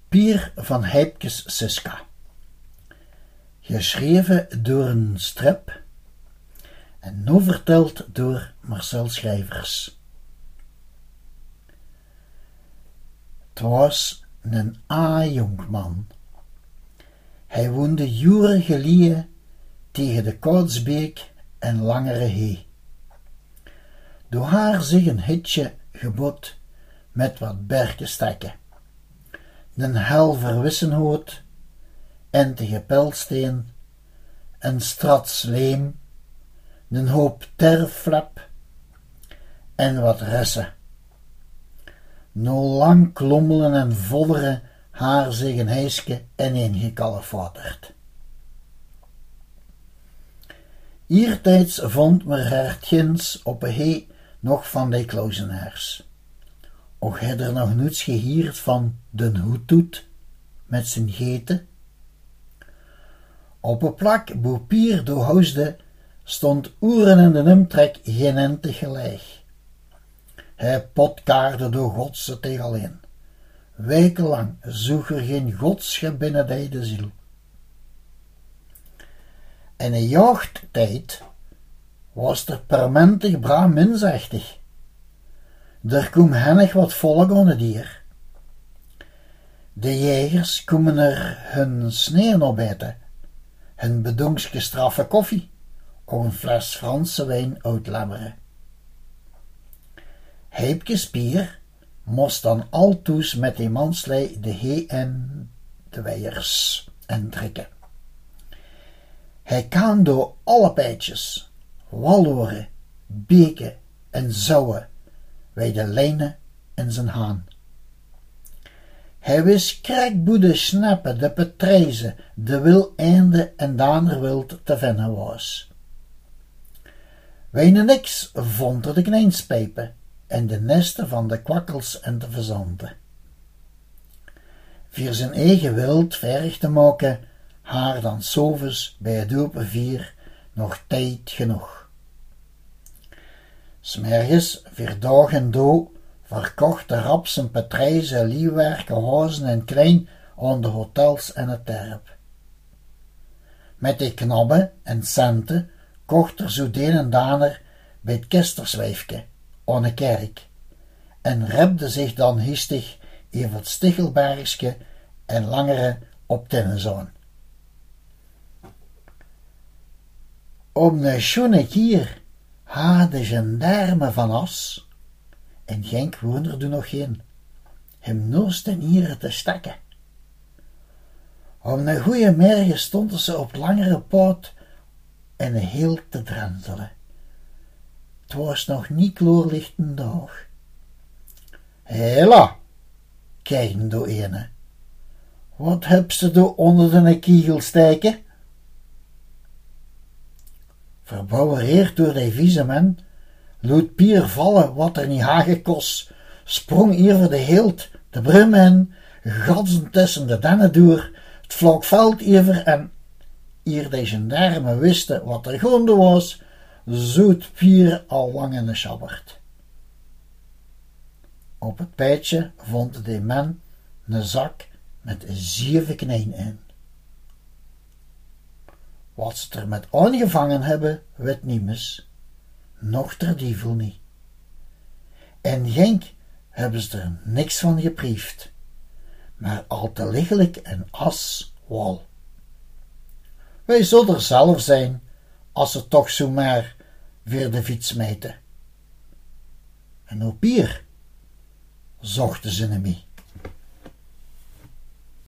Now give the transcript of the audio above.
Pier van Heipkes Siska. Geschreven door een strip en nu verteld door Marcel Schrijvers. Het was een A-jonkman. Hij woonde jaren geleden tegen de Koudsbeek en Langere Hee. Door haar zich een hitje gebod met wat berkenstekken, een hel verwissenhout, entige pijlsteen, een strat sleem, een hoop terflap en wat ressen. No lang klommelen en vodderen haar zich een hijske en ingekalfaterd. Hiertijds vond me hertjens op een hee nog van die klausenaars. Och had er nog niets gehierd van den hoetoet met zijn geten. Op een plak boe Pier doorhuisde stond oeren in de omtrek geen en tegelijk. Hij potkaarde door godse tegen alleen. Wekenlang zoeg er geen godsche binnen de ziel. In een jachttijd was er permentig bra minzachtig. Er kwam hennig wat volk aan het dier. De jegers komen er hun sneeuw opeten, hun bedonkske straffe koffie, of een fles Franse wijn uitlammeren. Heipkes Pier moest dan altoes met die manslei de hee en de weiers en trekken. Hij kan door alle peitjes, walloren, beken en zouwen, bij de lijnen in zijn haan. Hij wist krekboede snappen, de patrijzen, de wil einde en daner wild te vinden was. Weinig niks vond er de knijnspijpen en de nesten van de kwakkels en de verzanten. Voor zijn eigen wild verg te maken, haar dan s'ovens bij het open vier nog tijd genoeg. 'Smergens, voor dag en do, verkocht de rap zijn patrijzen, liewerken, huizen en klein aan de hotels en het terp. Met die knabben en centen kocht er zo deen en daner bij het kesterswijfke aan de kerk en repte zich dan hiestig even het Stichelbergske en Langere op Tinnenzoon. Om een schoene kier had de gendarme van As, en Genk woonde er nog geen, hem noost en hier te stekken. Om een goeie merge stonden ze op Langere poot en heel te drentelen. Het was nog niet kloorlichten dag. Hela, kijken door ene. Wat heb ze door onder de kiegel steken? Verbouwereerd door die vieze man, loet Pier vallen wat er niet hagen kost, sprong hier de heelt, de brum in, gatsen tussen de dennen door, het vlak veld over en hier de gendarme wisten wat er gaande was, zoet Pier al lang in de schabbert. Op het peitje vond de man een zak met 7 knijn in. Wat ze er met aangevangen hebben, weet niemes, nog ter dievel niet. In Genk hebben ze er niks van gepriefd, maar al te liggelijk en as wal. Wij zullen er zelf zijn, als ze toch zo maar weer de fiets smijten. En op Pier zochten ze hem mee.